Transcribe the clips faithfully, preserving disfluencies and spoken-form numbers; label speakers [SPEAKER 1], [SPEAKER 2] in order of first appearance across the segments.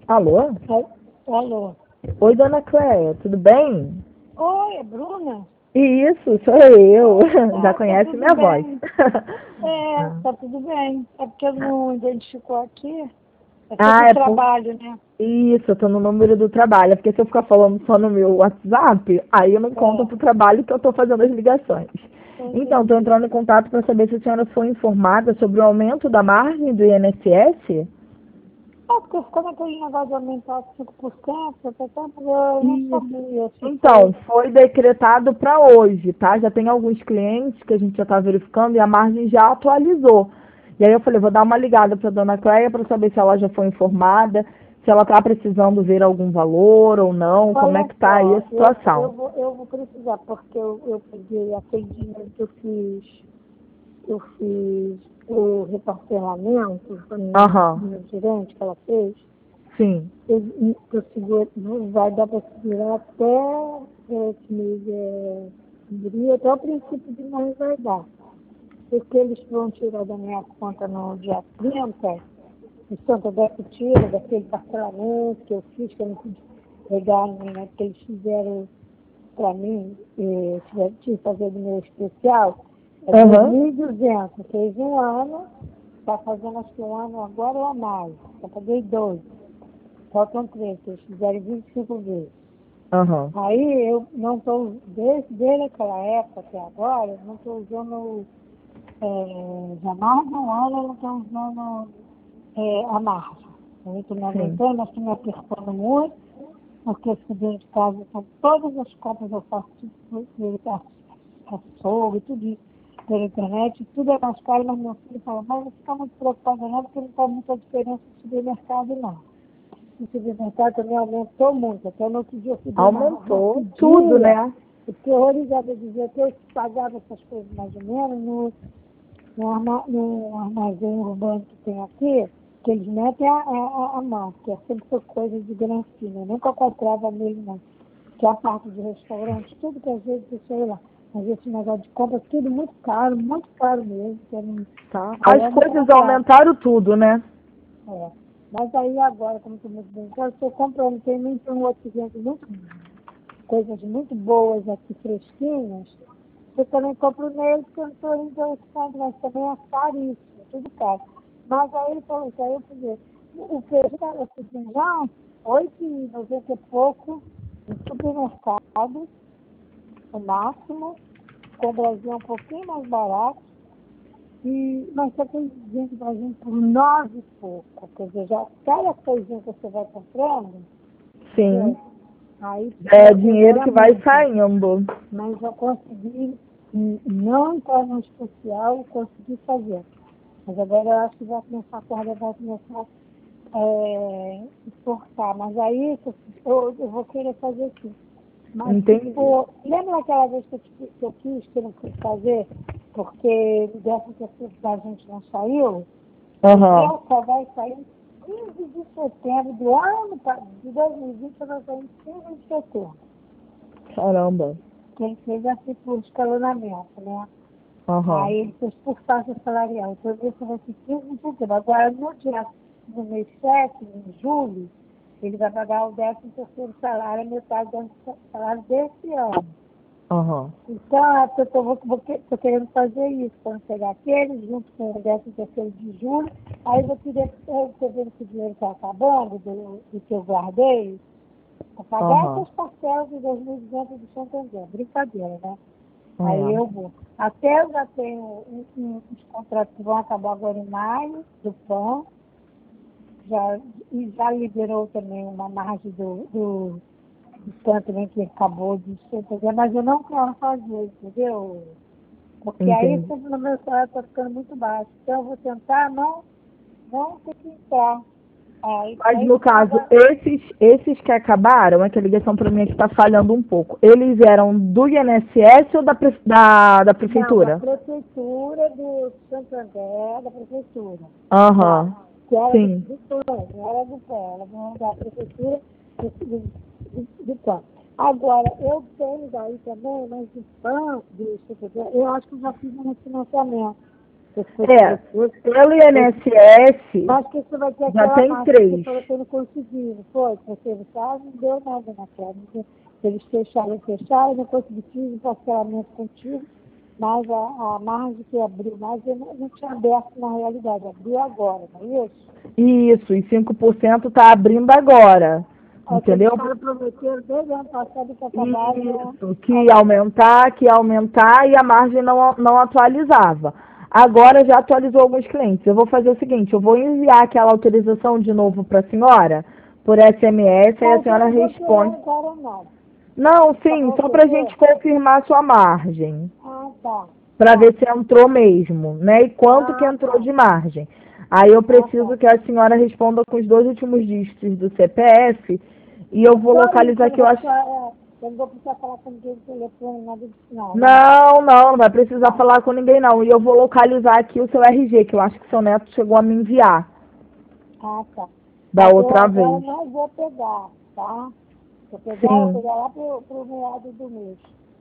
[SPEAKER 1] Alô?
[SPEAKER 2] Al- Alô?
[SPEAKER 1] Oi, dona Cléia, tudo bem?
[SPEAKER 2] Oi, é Bruna?
[SPEAKER 1] Isso, sou eu. Já
[SPEAKER 2] Ah, tá
[SPEAKER 1] conhece
[SPEAKER 2] tudo
[SPEAKER 1] minha voz.
[SPEAKER 2] bem. É,
[SPEAKER 1] Ah,
[SPEAKER 2] tá tudo bem. É porque não identificou aqui. Essa é
[SPEAKER 1] Ah,
[SPEAKER 2] do
[SPEAKER 1] é por...
[SPEAKER 2] trabalho, né?
[SPEAKER 1] Isso, eu tô no número do trabalho. É porque se eu ficar falando só no meu WhatsApp, aí eu não conto
[SPEAKER 2] É,
[SPEAKER 1] pro trabalho que eu tô fazendo as ligações.
[SPEAKER 2] eu
[SPEAKER 1] Então, tô
[SPEAKER 2] entendi.
[SPEAKER 1] entrando em contato para saber se a senhora foi informada sobre o aumento da margem do I N S S.
[SPEAKER 2] É, porque ficou naquele negócio de aumentar cinco por cento, eu até eu não
[SPEAKER 1] Isso.
[SPEAKER 2] sabia se
[SPEAKER 1] Então,
[SPEAKER 2] foi.
[SPEAKER 1] foi decretado para hoje, tá? Já tem alguns clientes que a gente já está verificando e a margem já atualizou. E aí eu falei, vou dar uma ligada para a dona Cleia para saber se ela já foi informada, se ela está precisando ver algum valor ou não, como é
[SPEAKER 2] Olha
[SPEAKER 1] que está aí a
[SPEAKER 2] só, eu, eu,
[SPEAKER 1] situação.
[SPEAKER 2] vou, eu vou precisar, porque eu, eu peguei aquele dinheiro que eu fiz, eu fiz o reparcelamento com a minha,
[SPEAKER 1] Aham,
[SPEAKER 2] minha gerente que ela fez.
[SPEAKER 1] sim.
[SPEAKER 2] Eu, eu seguro, vai dar para segurar até é, esse mês é, abril, até o princípio de maio vai dar. Porque eles vão tirar da minha conta no dia trinta, o Santo Décio tira daquele parcelamento que eu fiz, que eu não pude pegar, né, que eles fizeram para mim, eh, tiver- tive que fazer do meu especial, é
[SPEAKER 1] Aham,
[SPEAKER 2] dois mil e duzentos, fez um ano, está fazendo acho que um ano agora ou a mais, já paguei dois. Faltam três, eles fizeram vinte e cinco vezes.
[SPEAKER 1] aham,
[SPEAKER 2] Aí eu não estou, desde, desde aquela época até agora, eu não estou usando, é, já mais de um ano eu não estou usando é, a margem. Eu estou me
[SPEAKER 1] sim.
[SPEAKER 2] aguentando, mas estou me apertando muito, porque esse dentro de casa, então, todas as compras eu faço tudo pelo açougue, tudo isso, pela internet, tudo é mais caro, mas meu filho fala, mas não fica muito preocupada não, porque não faz muita diferença no supermercado não. O supermercado também aumentou muito. Até no outro dia eu pedi uma
[SPEAKER 1] Aumentou tudo,
[SPEAKER 2] rapidinha.
[SPEAKER 1] né?
[SPEAKER 2] Eu fiquei horrorizada de dizer que eu pagava essas coisas mais ou menos no, no, arma, no armazém urbano que tem aqui, que eles metem a, a, a mão, que é sempre por coisa de granfina. Eu nunca comprava nele, não. Que é a parte de restaurante, tudo que às vezes eu sei lá. Mas esse negócio de compra, tudo muito caro, muito caro mesmo. Que eu não,
[SPEAKER 1] Tá.
[SPEAKER 2] aí
[SPEAKER 1] As
[SPEAKER 2] eu não
[SPEAKER 1] coisas
[SPEAKER 2] comprava.
[SPEAKER 1] aumentaram tudo, né?
[SPEAKER 2] É. Mas aí agora, como estou muito bem, eu estou comprando, tem muito um outro exemplo, muito, coisas muito boas aqui, fresquinhas. Eu também compro nele, porque eu estou indo ao centro, mas também é caríssimo, tudo caro. Mas aí ele falou isso, aí eu fui ver. O feijão, o feijão, oito e noventa e pouco, no supermercado, o máximo, com o Brasil é um pouquinho mais barato. E, mas só tem gente trazendo por nove e pouco. Quer dizer, já cada coisinha que você vai comprando,
[SPEAKER 1] Sim.
[SPEAKER 2] entendeu? Aí
[SPEAKER 1] É
[SPEAKER 2] é,
[SPEAKER 1] dinheiro
[SPEAKER 2] melhora
[SPEAKER 1] que vai
[SPEAKER 2] muito.
[SPEAKER 1] saindo.
[SPEAKER 2] Mas eu consegui, hum, não entrar no especial, consegui fazer. Mas agora eu acho que vai começar a corda, vai começar é, exportar. Mas aí eu, eu vou querer fazer assim. Mas se
[SPEAKER 1] Entendi.
[SPEAKER 2] for. Lembra aquela vez que eu, te- que eu quis, que eu não quis fazer, porque dessa terceira da gente não saiu? O
[SPEAKER 1] Aham.
[SPEAKER 2] meu só vai sair quinze de setembro do ano pa- de dois mil e vinte, vai sair em quinze de setembro.
[SPEAKER 1] Caramba.
[SPEAKER 2] Quem fez assim por escalonamento, né?
[SPEAKER 1] Aham.
[SPEAKER 2] Aí ele fez por faixa salarial. Então isso vai ser quinze de setembro. Agora, no dia no mês sete, em julho, ele vai pagar o décimo terceiro salário, a metade do salário desse ano.
[SPEAKER 1] Aham.
[SPEAKER 2] Então, é porque eu estou querendo fazer isso, quando chegar aquele, junto com o décimo terceiro de julho, aí eu queria, eu estou vendo que o dinheiro está acabando, do, do que eu guardei, para pagar
[SPEAKER 1] Aham.
[SPEAKER 2] essas parcelas de dois mil e duzentos do Santander. Brincadeira, né? Aí
[SPEAKER 1] É.
[SPEAKER 2] eu vou. Até eu já tenho um, um, uns contratos que vão acabar agora em maio, do P A N, já, e já liberou também uma margem do, do, do P A N também que acabou de ser, entendeu? Mas eu não quero fazer, entendeu? Porque aí
[SPEAKER 1] Entendi.
[SPEAKER 2] sempre no meu salário está ficando muito baixo. Então eu vou tentar não, não ter que entrar. Aí,
[SPEAKER 1] Mas
[SPEAKER 2] aí
[SPEAKER 1] no
[SPEAKER 2] então
[SPEAKER 1] caso,
[SPEAKER 2] agora,
[SPEAKER 1] esses, esses que acabaram, é que a ligação para mim aqui está falhando um pouco. Eles eram do I N S S ou da, pre- da, da
[SPEAKER 2] não, da
[SPEAKER 1] prefeitura?
[SPEAKER 2] prefeitura do Santander, da prefeitura. Tá?
[SPEAKER 1] Aham.
[SPEAKER 2] Que era do,
[SPEAKER 1] Sim.
[SPEAKER 2] do plano, não era do pé, era do- da prefeitura do, do, do, do plano. Agora, eu tenho daí também, mas do plano, do Santander, eu acho que eu já fiz um financiamento.
[SPEAKER 1] É, pelo I N S S,
[SPEAKER 2] acho que isso vai ter
[SPEAKER 1] já
[SPEAKER 2] aquela
[SPEAKER 1] tem
[SPEAKER 2] margem
[SPEAKER 1] três.
[SPEAKER 2] que você não conseguiu, não foi? Porque no caso não deu nada naquela. Eles fecharam, fecharam, não consegui, fiz um parcelamento contigo, mas a, a margem que abriu mais eu não, não tinha aberto na realidade, abriu agora, não é isso?
[SPEAKER 1] Isso, e cinco por cento está abrindo agora. Entendeu?
[SPEAKER 2] Os caras prometeram desde o ano passado que acabaram.
[SPEAKER 1] Isso, que ia aumentar, que ia aumentar e a margem não, não atualizava. Agora já atualizou alguns clientes. Eu vou fazer o seguinte, eu vou enviar aquela autorização de novo para a senhora, por S M S, aí a senhora responde.
[SPEAKER 2] Agora não.
[SPEAKER 1] Não, sim, só para a gente confirmar a sua margem.
[SPEAKER 2] Ah, tá.
[SPEAKER 1] Para ver se entrou mesmo, né? E quanto
[SPEAKER 2] ah,
[SPEAKER 1] que entrou
[SPEAKER 2] tá.
[SPEAKER 1] de margem. Aí eu preciso
[SPEAKER 2] ah, tá.
[SPEAKER 1] que a senhora responda com os dois últimos dígitos do C P F e eu vou localizar que eu acho.
[SPEAKER 2] Eu não vou precisar falar com ninguém no telefone, nada disso, não.
[SPEAKER 1] Não, não, não vai precisar falar com ninguém não. E eu vou localizar aqui o seu R G, que eu acho que seu neto chegou a me enviar.
[SPEAKER 2] Ah, tá.
[SPEAKER 1] Da
[SPEAKER 2] Mas
[SPEAKER 1] outra
[SPEAKER 2] eu
[SPEAKER 1] vez.
[SPEAKER 2] agora não vou pegar, tá? Vou pegar, vou
[SPEAKER 1] Sim,
[SPEAKER 2] pegar lá pro, pro meado do mês.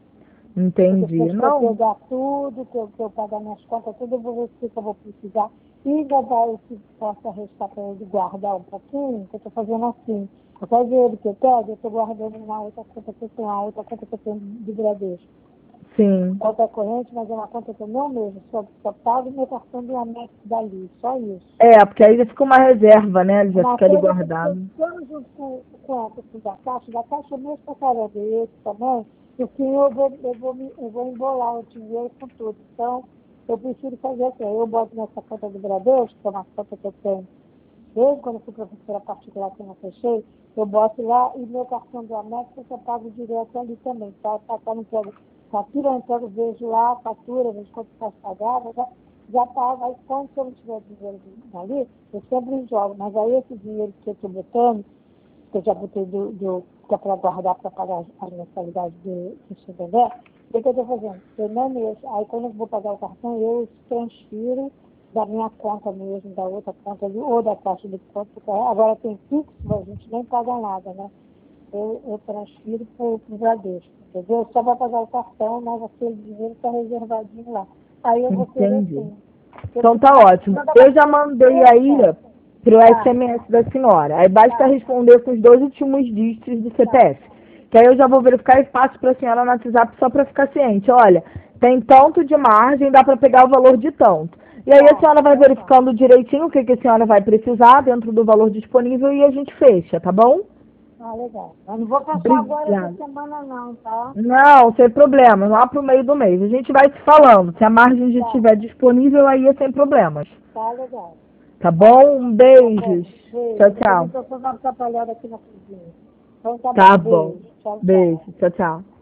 [SPEAKER 1] entendi.
[SPEAKER 2] Depois que eu
[SPEAKER 1] Não,
[SPEAKER 2] pegar tudo, que eu, que eu pagar minhas contas, tudo, eu vou ver se eu vou precisar. E ainda vai, se possa restar para ele guardar um pouquinho, que eu estou fazendo assim. Eu quero ver ele que eu pego, eu estou guardando na outra conta que eu tenho, a outra conta que eu tenho de Bradesco.
[SPEAKER 1] sim.
[SPEAKER 2] Conta corrente, mas é uma conta que eu não mesmo, só, só pago meu cartão do Amex dali, só isso.
[SPEAKER 1] É, porque aí já fica uma reserva, né? Ele já
[SPEAKER 2] Uma
[SPEAKER 1] fica ali
[SPEAKER 2] coisa que
[SPEAKER 1] guardado.
[SPEAKER 2] eu junto com, com a questão da caixa, da caixa mesmo para caramba, esse também, porque eu vou, eu, vou me, eu vou embolar o dinheiro com tudo. Então, eu prefiro fazer assim, eu boto nessa conta do Bradesco, que é uma conta que eu tenho, desde quando eu fui professora particular que eu não fechei, eu boto lá e meu cartão do Amex eu só pago direto ali também, tá? Tá, tá no pego fatura, então eu vejo lá a fatura, vejo quanto está pagado, já, já pago, aí quando eu não tiver dinheiro ali, eu sempre jogo, mas aí esse dinheiro que eu estou botando, que eu já botei do, do, que é para guardar para pagar as mensalidades do, do seu bebê, o que eu estou fazendo? Eu não mexo. Aí quando eu vou pagar o cartão, eu transfiro da minha conta mesmo, da outra conta ali, ou da caixa de conta, porque agora tem fixo, a gente nem paga nada, né? Eu, eu transfiro para o Bradesco, entendeu? Só vai pagar o cartão, mas aquele dinheiro está reservadinho lá. Aí eu vou querer
[SPEAKER 1] Entendi.
[SPEAKER 2] sim.
[SPEAKER 1] Então tá ótimo. Eu já mandei aí pro S M S da senhora. Aí basta responder com os dois últimos dígitos do C P F. Que aí eu já vou verificar e passo para a senhora no WhatsApp só para ficar ciente. Olha, tem tanto de margem, dá para pegar o valor de tanto. E aí a senhora vai verificando direitinho o que, que a senhora vai precisar dentro do valor disponível e a gente fecha, tá bom?
[SPEAKER 2] Ah, legal. Eu não vou fechar agora
[SPEAKER 1] Obrigada.
[SPEAKER 2] essa semana não, tá?
[SPEAKER 1] Não, sem problema, lá pro meio do mês. A gente vai se falando. Se a margem já estiver disponível, aí é sem problemas.
[SPEAKER 2] Tá legal.
[SPEAKER 1] Tá bom? Um
[SPEAKER 2] Tá bom.
[SPEAKER 1] beijos.
[SPEAKER 2] Beijo.
[SPEAKER 1] Tchau,
[SPEAKER 2] Eu também
[SPEAKER 1] tchau.
[SPEAKER 2] estou sendo atrapalhada aqui na cozinha. Então tá
[SPEAKER 1] Tá
[SPEAKER 2] bom.
[SPEAKER 1] bom.
[SPEAKER 2] Beijo. Tchau, tchau.
[SPEAKER 1] Beijo. Tchau, tchau.